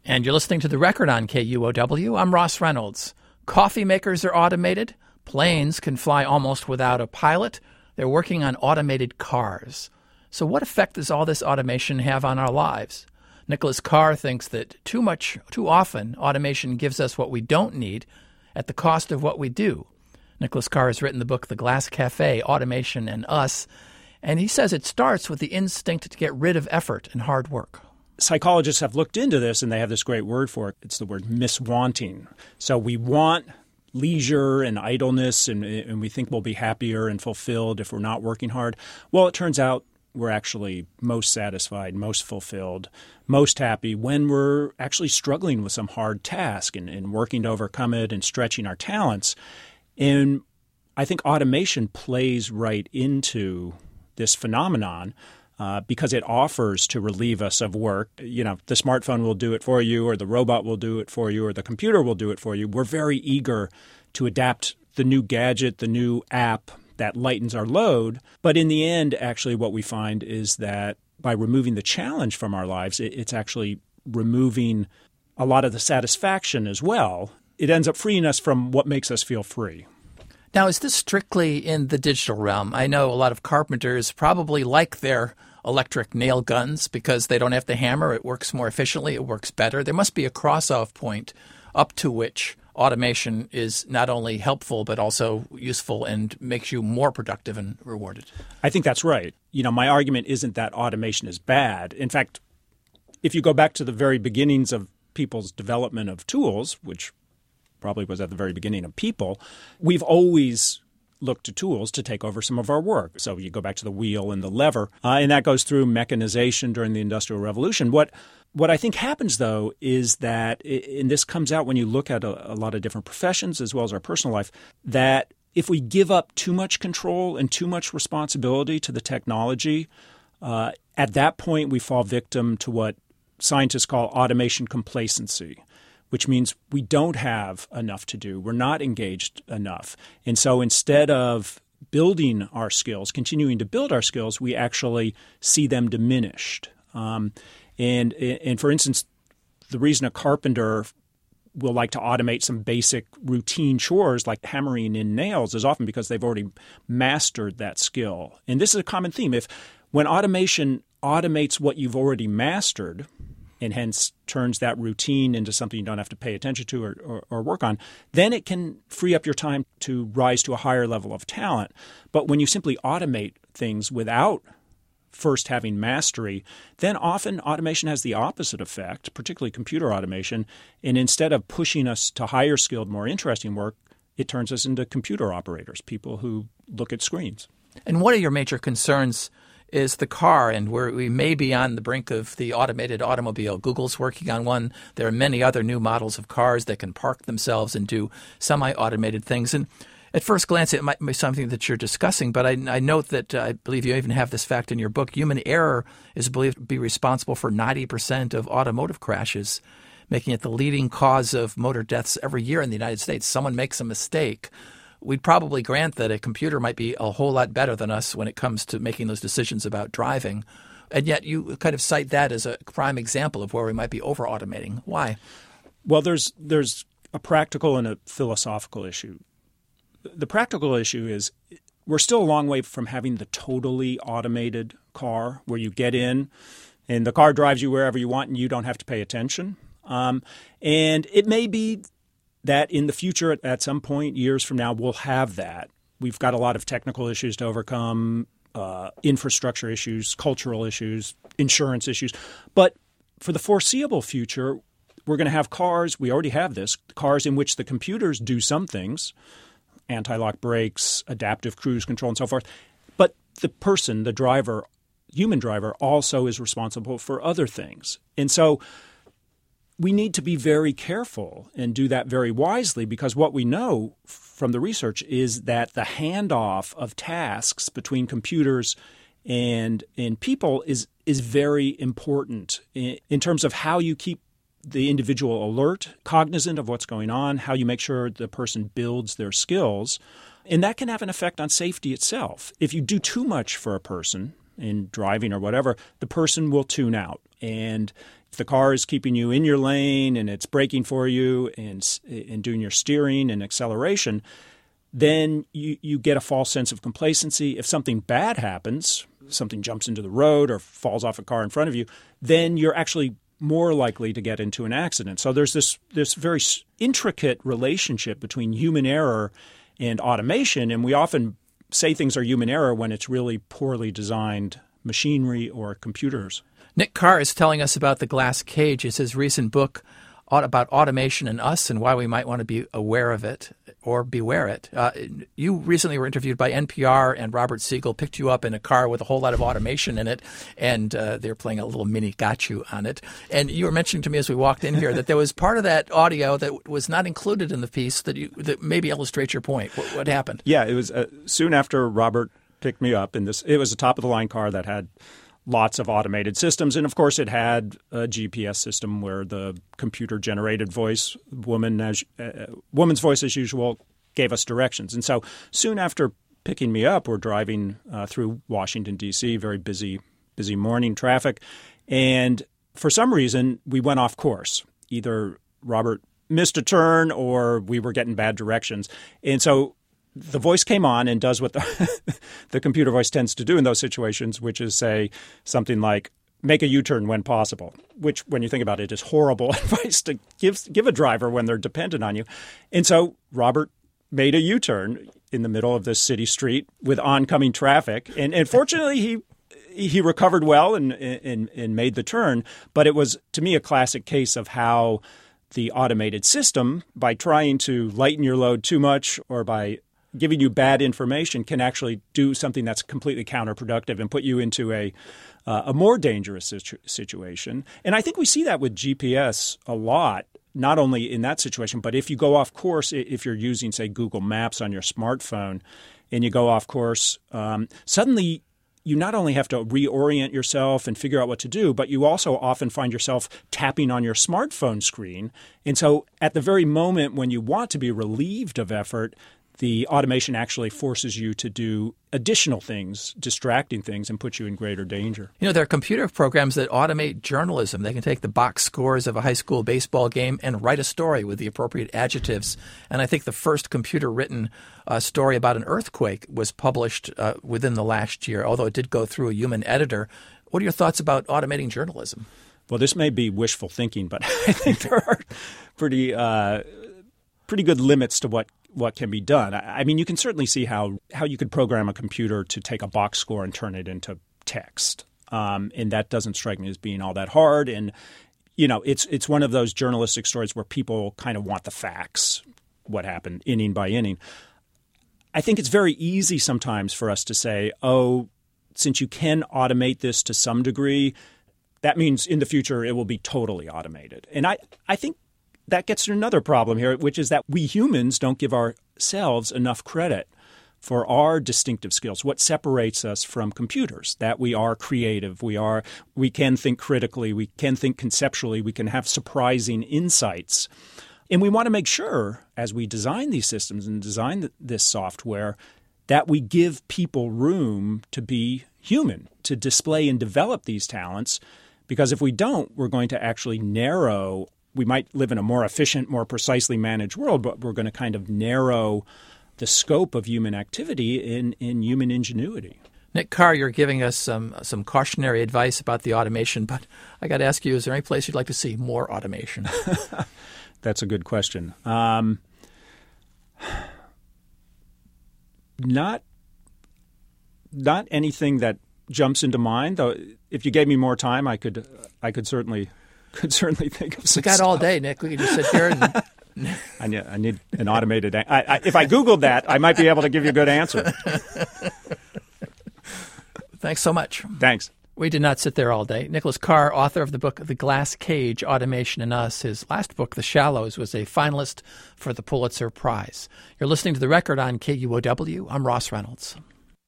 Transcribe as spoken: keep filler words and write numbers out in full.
And you're listening to The Record on K U O W. I'm Ross Reynolds. Coffee makers are automated. Planes can fly almost without a pilot. They're working on automated cars. So what effect does all this automation have on our lives? Nicholas Carr thinks that too much, too often, automation gives us what we don't need at the cost of what we do. Nicholas Carr has written the book The Glass Cafe, Automation and Us, and he says it starts with the instinct to get rid of effort and hard work. Psychologists have looked into this, and they have this great word for it. It's the word miswanting. So we want leisure and idleness, and, and we think we'll be happier and fulfilled if we're not working hard. Well, it turns out we're actually most satisfied, most fulfilled, most happy when we're actually struggling with some hard task and, and working to overcome it and stretching our talents. And I think automation plays right into this phenomenon. Uh, because it offers to relieve us of work. You know, the smartphone will do it for you, or the robot will do it for you, or the computer will do it for you. We're very eager to adapt the new gadget, the new app that lightens our load. But in the end, actually, what we find is that by removing the challenge from our lives, it, it's actually removing a lot of the satisfaction as well. It ends up freeing us from what makes us feel free. Now, is this strictly in the digital realm? I know a lot of carpenters probably like their electric nail guns because they don't have to hammer. It works more efficiently. It works better. There must be a cross-off point up to which automation is not only helpful but also useful and makes you more productive and rewarded. I think that's right. You know, my argument isn't that automation is bad. In fact, if you go back to the very beginnings of people's development of tools, which probably was at the very beginning of people, we've always look to tools to take over some of our work. So you go back to the wheel and the lever, uh, and that goes through mechanization during the Industrial Revolution. What what I think happens, though, is that, and this comes out when you look at a, a lot of different professions as well as our personal life, that if we give up too much control and too much responsibility to the technology, uh, at that point we fall victim to what scientists call automation complacency, which means we don't have enough to do. We're not engaged enough. And so instead of building our skills, continuing to build our skills, we actually see them diminished. Um, and, and for instance, the reason a carpenter will like to automate some basic routine chores like hammering in nails is often because they've already mastered that skill. And this is a common theme. If when automation automates what you've already mastered, and hence turns that routine into something you don't have to pay attention to or, or, or work on, then it can free up your time to rise to a higher level of talent. But when you simply automate things without first having mastery, then often automation has the opposite effect, particularly computer automation. And instead of pushing us to higher skilled, more interesting work, it turns us into computer operators, people who look at screens. And what are your major concerns is the car, and where we may be on the brink of the automated automobile. Google's working on one. There are many other new models of cars that can park themselves and do semi-automated things. And at first glance, it might be something that you're discussing, but I, I note that uh, I believe you even have this fact in your book. Human error is believed to be responsible for ninety percent of automotive crashes, making it the leading cause of motor deaths every year in the United States. Someone makes a mistake. We'd probably grant that a computer might be a whole lot better than us when it comes to making those decisions about driving. And yet you kind of cite that as a prime example of where we might be over-automating. Why? Well, there's there's a practical and a philosophical issue. The practical issue is we're still a long way from having the totally automated car where you get in and the car drives you wherever you want and you don't have to pay attention. Um, and it may be that in the future, at some point, years from now, we'll have that. We've got a lot of technical issues to overcome, uh, infrastructure issues, cultural issues, insurance issues. But for the foreseeable future, we're going to have cars, we already have this, cars in which the computers do some things, anti-lock brakes, adaptive cruise control, and so forth. But the person, the driver, human driver, also is responsible for other things. And so we need to be very careful and do that very wisely, because what we know from the research is that the handoff of tasks between computers and and people is is very important in, in terms of how you keep the individual alert, cognizant of what's going on, how you make sure the person builds their skills. And that can have an effect on safety itself. If you do too much for a person in driving or whatever, the person will tune out. And the car is keeping you in your lane and it's braking for you and, and doing your steering and acceleration, then you, you get a false sense of complacency. If something bad happens, something jumps into the road or falls off a car in front of you, then you're actually more likely to get into an accident. So there's this this very intricate relationship between human error and automation, and we often say things are human error when it's really poorly designed machinery or computers. Nick Carr is telling us about The Glass Cage. It's his recent book about automation and us and why we might want to be aware of it or beware it. Uh, you recently were interviewed by N P R, and Robert Siegel picked you up in a car with a whole lot of automation in it, and uh, they were playing a little mini got you on it. And you were mentioning to me as we walked in here that there was part of that audio that was not included in the piece that you that maybe illustrates your point. What, what happened? Yeah, it was uh, soon after Robert picked me up in this. It was a top-of-the-line car that had lots of automated systems. And, of course, it had a G P S system where the computer-generated voice, woman as, uh, woman's voice as usual, gave us directions. And so soon after picking me up, we're driving uh, through Washington, D C, very busy, busy morning traffic. And for some reason, we went off course. Either Robert missed a turn or we were getting bad directions. And so the voice came on and does what the, the computer voice tends to do in those situations, which is say something like, make a U-turn when possible, which when you think about it is horrible advice to give, give a driver when they're dependent on you. And so Robert made a U-turn in the middle of this city street with oncoming traffic. And, and fortunately, he he recovered well and, and, and made the turn. But it was, to me, a classic case of how the automated system, by trying to lighten your load too much or by giving you bad information, can actually do something that's completely counterproductive and put you into a uh, a more dangerous situ- situation. And I think we see that with G P S a lot, not only in that situation, but if you go off course, if you're using, say, Google Maps on your smartphone and you go off course, um, suddenly you not only have to reorient yourself and figure out what to do, but you also often find yourself tapping on your smartphone screen. And so at the very moment when you want to be relieved of effort, the automation actually forces you to do additional things, distracting things, and put you in greater danger. You know, there are computer programs that automate journalism. They can take the box scores of a high school baseball game and write a story with the appropriate adjectives. And I think the first computer-written uh, story about an earthquake was published uh, within the last year, although it did go through a human editor. What are your thoughts about automating journalism? Well, this may be wishful thinking, but I think there are pretty uh, pretty good limits to what what can be done. I mean, you can certainly see how, how you could program a computer to take a box score and turn it into text. Um, and that doesn't strike me as being all that hard. And, you know, it's it's one of those journalistic stories where people kind of want the facts, what happened inning by inning. I think it's very easy sometimes for us to say, oh, since you can automate this to some degree, that means in the future it will be totally automated. And I, I think that gets to another problem here, which is that we humans don't give ourselves enough credit for our distinctive skills, what separates us from computers, that we are creative, we are we can think critically, we can think conceptually, we can have surprising insights. And we want to make sure, as we design these systems and design this software, that we give people room to be human, to display and develop these talents, because if we don't, we're going to actually narrow. We might live in a more efficient, more precisely managed world, but we're going to kind of narrow the scope of human activity in, in human ingenuity. Nick Carr, you're giving us some some cautionary advice about the automation, but I got to ask you, is there any place you'd like to see more automation? That's a good question. Um, not, not anything that jumps into mind, though. If you gave me more time, I could I could certainly. Could certainly think of some We got stuff. all day, Nick. We could just sit here and... I, need, I need an automated... I, I, if I Googled that, I might be able to give you a good answer. Thanks so much. Thanks. We did not sit there all day. Nicholas Carr, author of the book The Glass Cage, Automation and Us. His last book, The Shallows, was a finalist for the Pulitzer Prize. You're listening to The Record on K U O W. I'm Ross Reynolds.